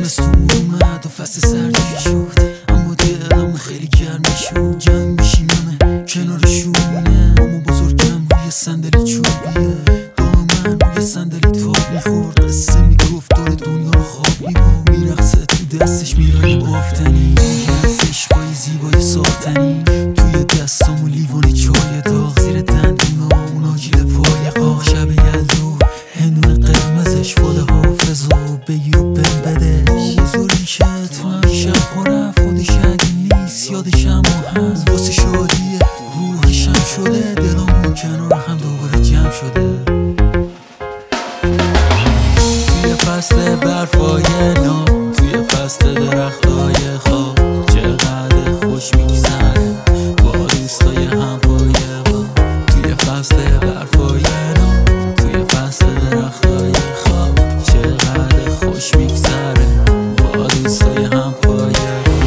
زمستون اومد و فصل سردی شد، اما دلم خیلی گرمی شد. جمع میشینم کنار شومینه، مامان بزرگم روی صندلی چوبیه، دائما روی صندلی تاب میخورد، قصه میگفت داره دنیا رو خواب میبرد. میرقصه تو دستش میرای بافتنی، از عشقای زیبای ساختنی، توی دستامو لیوان چای داغ، زیر دندونامون آجیل پای قاق. شب یلدو هندون قرمزش فال حافظ و بگیر و بهم بدش. بزرگی که تو هم شب پا خودش اگه نیست یادش اما هست، واسه شادی روحشم شده، دلامون کنار هم دوباره جمع شده. توی فصل برفای نام، توی فصل درختای خواب، چقدر خوش میگذره با دوستای هم پایه با. توی فصل برفای نام، توی فصل درختای خواب، چقدر خوش میگذره با دوستای هم پایه.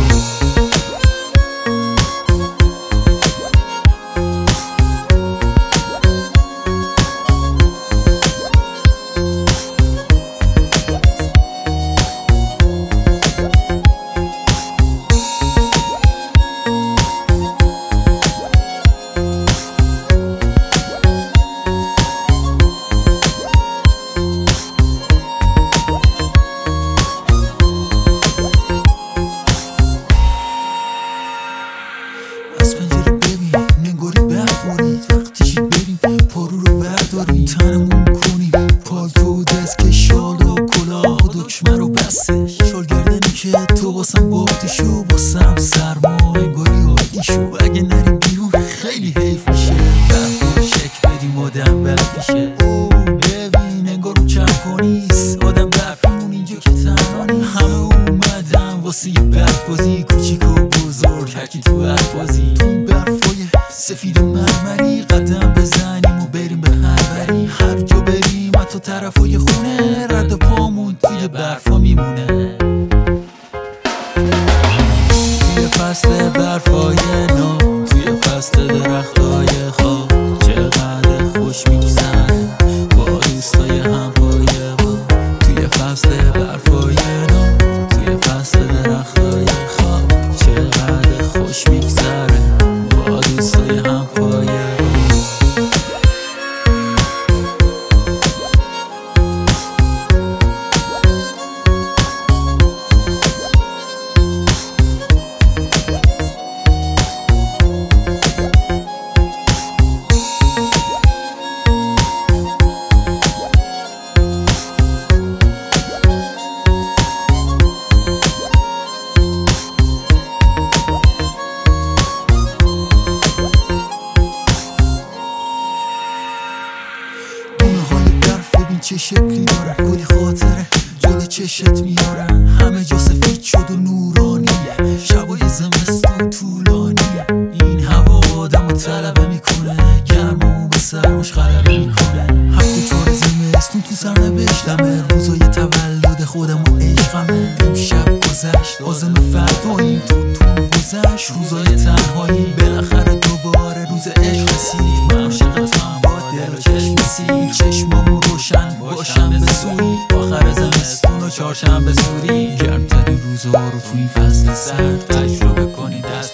از پنجره ببین نگاری برخورید، وقتی شید بریم پارو رو برداریم، تنمون کنیم پالتو و دست، شال و کلاه و دکمه رو بستش. شال گردنی که تو واسم باختی شو، واسم سرما انگاری عادی شو. اگه نریم بیرون خیلی حیف میشه، برف رو شک بدیم آدم برفیشه. او ببین انگار رو کم کنیست آدم برفیمون اینجا که تنها نیست. همه اومدن واسه یه برف بازی، کوچیک و بزرگ هرکی تو برف بازی. تو این برفای سفید و مرمری قدم بزنیم و بریم به هر بری، هر جا بریم حتی طرفای خونه، رد پامون توی برفا میمونه. توی فصل برفای نام، توی فصل درختای خواب، چقدر خوش میگذره با دوستای هم پایه با. توی فصل برفای نام، توی فصل درختای خواب، چقدر خوش میگذره با دوستای هم پایه. چه شکلی داره گلی خاطره جلو چشت میارن، همه جا سفید شد و نورانیه، شبای زمستون طولانیه. این هوا آدمو طلبه میکنه، گرمامو به سرماش غلبه میکنه. هفته چهار زمستون تو سرنوشتمه، روزای تولد خودم و عشقمه. امشب گذشت آزم فرداییم، تو گذشت روزای تنهایی، بالاخره دوباره روز عشق رسید. من عاشقتم با دل و چشم رسید، چشمامو روشن باشم به سوی آخر زمستون و چهارشنبه سوری. گرمترین روزا رو تو این فصل سرد تجربه کنی دست